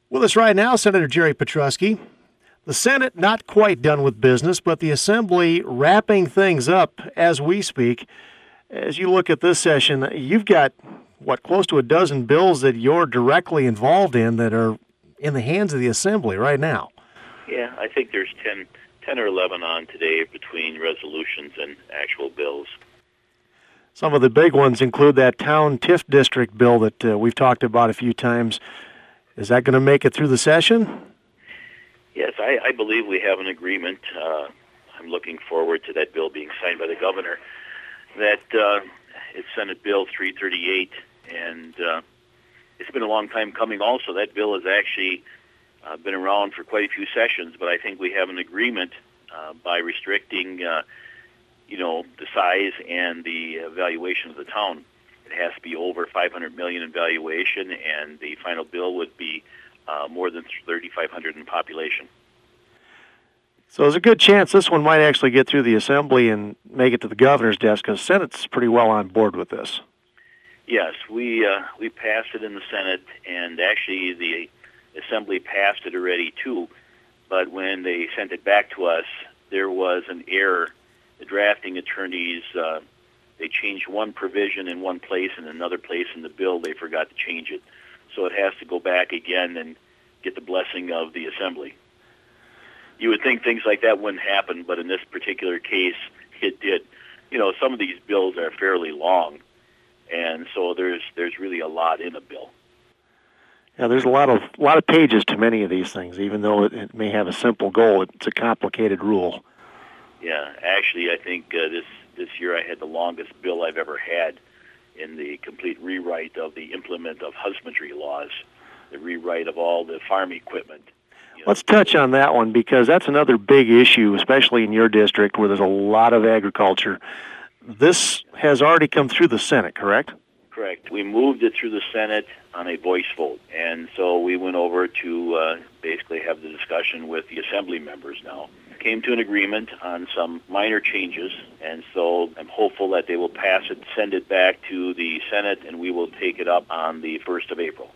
With us right now, Senator Jerry Petrusky. The Senate not quite done with business, but the Assembly wrapping things up as we speak. As you look at this session, you've got, close to a dozen bills that you're directly involved in that are in the hands of the Assembly right now. Yeah, I think there's 10 or 11 on today between resolutions and actual bills. Some of the big ones include that town TIF district bill that we've talked about a few times. Is that going to make it through the session? Yes, I believe we have an agreement. I'm looking forward to that bill being signed by the governor. That it's Senate Bill 338, and it's been a long time coming also. That bill has actually been around for quite a few sessions, but I think we have an agreement by restricting, the size and the valuation of the town. It has to be over $500 million in valuation, and the final bill would be more than 3,500 in population. So there's a good chance this one might actually get through the Assembly and make it to the governor's desk, because the Senate's pretty well on board with this. Yes, we passed it in the Senate, and actually the Assembly passed it already too. But when they sent it back to us, there was an error. The drafting attorneys they changed one provision in one place, and another place in the bill they forgot to change it. So it has to go back again and get the blessing of the Assembly. You would think things like that wouldn't happen, but in this particular case, it did. Some of these bills are fairly long, and so there's really a lot in a bill. Yeah, there's a lot of pages to many of these things, even though it may have a simple goal. It's a complicated rule. Yeah, actually, I think this year I had the longest bill I've ever had in the complete rewrite of the implement of husbandry laws, the rewrite of all the farm equipment. Let's touch on that one, because that's another big issue, especially in your district where there's a lot of agriculture. This has already come through the Senate, correct? Correct. We moved it through the Senate on a voice vote, and so we went over to basically have the discussion with the Assembly members now. Came to an agreement on some minor changes, and so I'm hopeful that they will pass it, send it back to the Senate, and we will take it up on the 1st of April.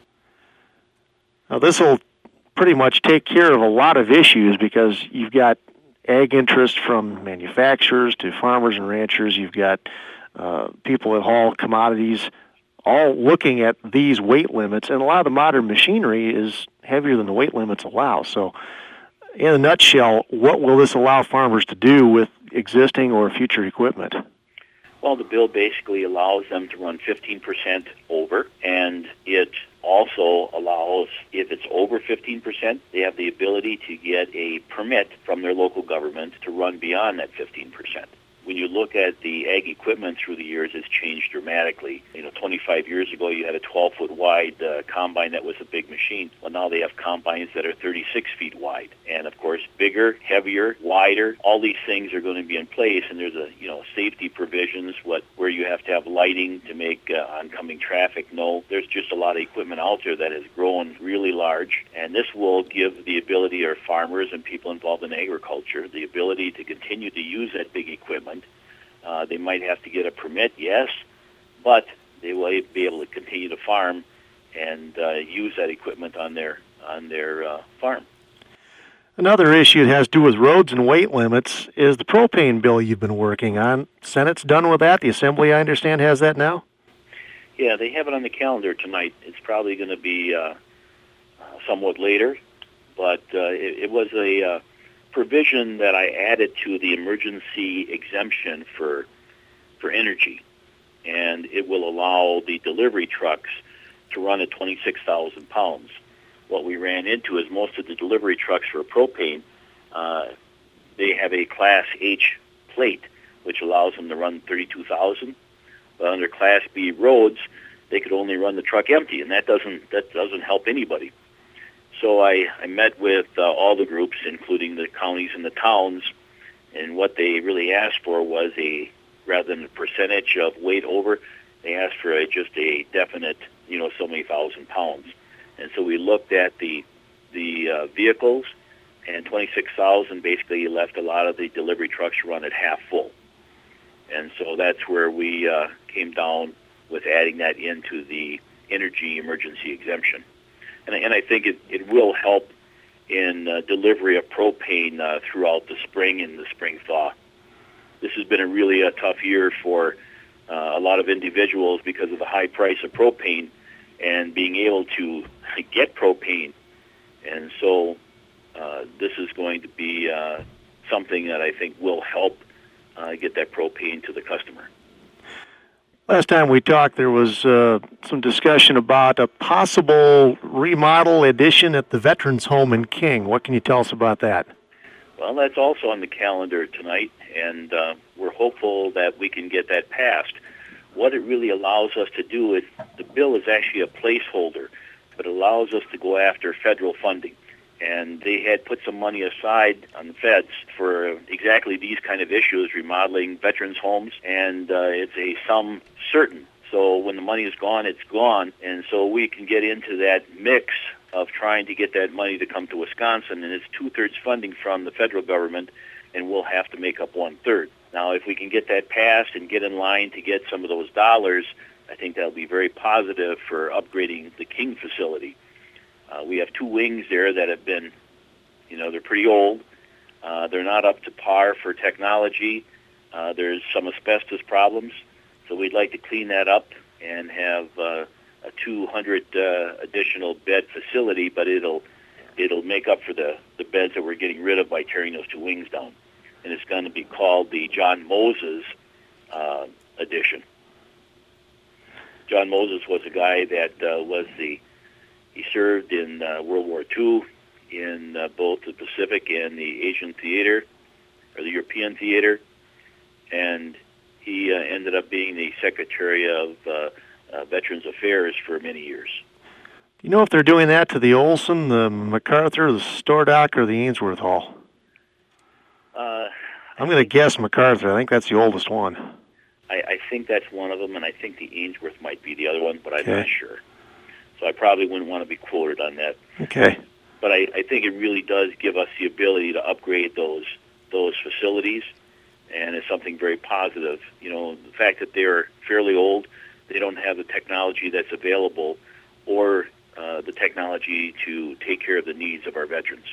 Now, this will pretty much take care of a lot of issues, because you've got ag interest from manufacturers to farmers and ranchers. You've got people that haul commodities all looking at these weight limits, and a lot of the modern machinery is heavier than the weight limits allow. So in a nutshell, what will this allow farmers to do with existing or future equipment? Well, the bill basically allows them to run 15% over, and it also allows, if it's over 15%, they have the ability to get a permit from their local government to run beyond that 15%. When you look at the ag equipment through the years, it's changed dramatically. 25 years ago, you had a 12-foot wide combine that was a big machine. Well, now they have combines that are 36 feet wide. And, of course, bigger, heavier, wider. All these things are going to be in place, and there's safety provisions where you have to have lighting to make oncoming traffic know. There's just a lot of equipment out there that has grown really large, and this will give the ability of farmers and people involved in agriculture the ability to continue to use that big equipment. They might have to get a permit, yes, but they will be able to continue to farm and use that equipment on their farm. Another issue that has to do with roads and weight limits is the propane bill you've been working on. Senate's done with that. The Assembly, I understand, has that now? Yeah, they have it on the calendar tonight. It's probably going to be somewhat later, but it was a provision that I added to the emergency exemption for energy, and it will allow the delivery trucks to run at 26,000 pounds. What we ran into is most of the delivery trucks for propane, they have a Class H plate, which allows them to run 32,000. But under Class B roads, they could only run the truck empty, and that doesn't help anybody. So I met with all the groups, including the counties and the towns, and what they really asked for was rather than a percentage of weight over, they asked for just a definite, so many thousand pounds. And so we looked at the vehicles, and 26,000 basically left a lot of the delivery trucks run at half full. And so that's where we came down with adding that into the energy emergency exemption. and I think it will help in delivery of propane throughout the spring and the spring thaw. This has been a really tough year for a lot of individuals because of the high price of propane and being able to get propane. And so this is going to be something that I think will help get that propane to the customer. Last time we talked, there was some discussion about a possible remodel addition at the Veterans Home in King. What can you tell us about that? Well, that's also on the calendar tonight, and we're hopeful that we can get that passed. What it really allows us to do is, the bill is actually a placeholder, but it allows us to go after federal funding. And they had put some money aside on the feds for exactly these kind of issues, remodeling veterans' homes, and it's a sum certain. So when the money is gone, it's gone, and so we can get into that mix of trying to get that money to come to Wisconsin, and it's 2/3 funding from the federal government, and we'll have to make up 1/3. Now, if we can get that passed and get in line to get some of those dollars, I think that'll be very positive for upgrading the King facility. We have 2 wings there that have been, they're pretty old. They're not up to par for technology. There's some asbestos problems, so we'd like to clean that up and have a 200 additional bed facility, but it'll make up for the beds that we're getting rid of by tearing those 2 wings down. And it's going to be called the John Moses addition. John Moses was a guy that he served in World War II in both the Pacific and the Asian theater, or the European theater, and he ended up being the Secretary of Veterans Affairs for many years. Do you know if they're doing that to the Olson, the MacArthur, the Stordock, or the Ainsworth Hall? I'm going to guess MacArthur. I think that's the oldest one. I think that's one of them, and I think the Ainsworth might be the other one, but I'm not sure. So I probably wouldn't want to be quoted on that. Okay. But I think it really does give us the ability to upgrade those facilities, and it's something very positive. The fact that they're fairly old, they don't have the technology that's available or the technology to take care of the needs of our veterans.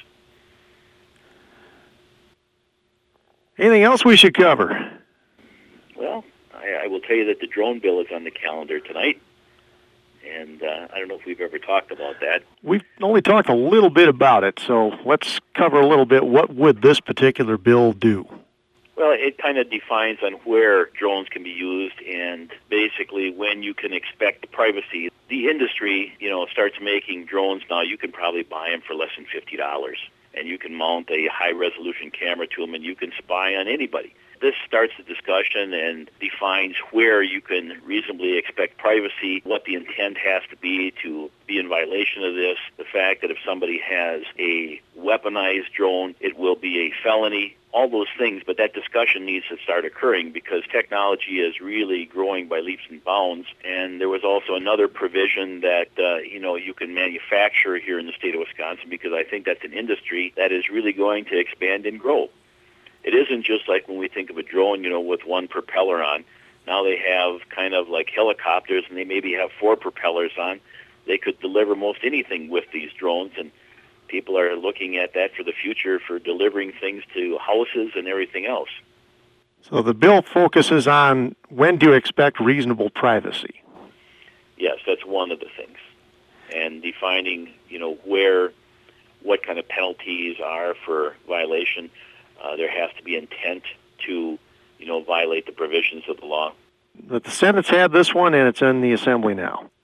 Anything else we should cover? Well, I will tell you that the drone bill is on the calendar tonight. And I don't know if we've ever talked about that. We've only talked a little bit about it, so let's cover a little bit. What would this particular bill do? Well, it kind of defines on where drones can be used and basically when you can expect privacy. The industry, starts making drones now. You can probably buy them for less than $50, and you can mount a high-resolution camera to them, and you can spy on anybody. This starts the discussion and defines where you can reasonably expect privacy, what the intent has to be in violation of this, the fact that if somebody has a weaponized drone, it will be a felony, all those things. But that discussion needs to start occurring because technology is really growing by leaps and bounds. And there was also another provision that, you can manufacture here in the state of Wisconsin, because I think that's an industry that is really going to expand and grow. It isn't just like when we think of a drone, with one propeller on. Now they have kind of like helicopters, and they maybe have 4 propellers on. They could deliver most anything with these drones, and people are looking at that for the future for delivering things to houses and everything else. So the bill focuses on when to expect reasonable privacy. Yes, that's one of the things. And defining, what kind of penalties are for violation. There has to be intent to, violate the provisions of the law. But the Senate's had this one, and it's in the Assembly now.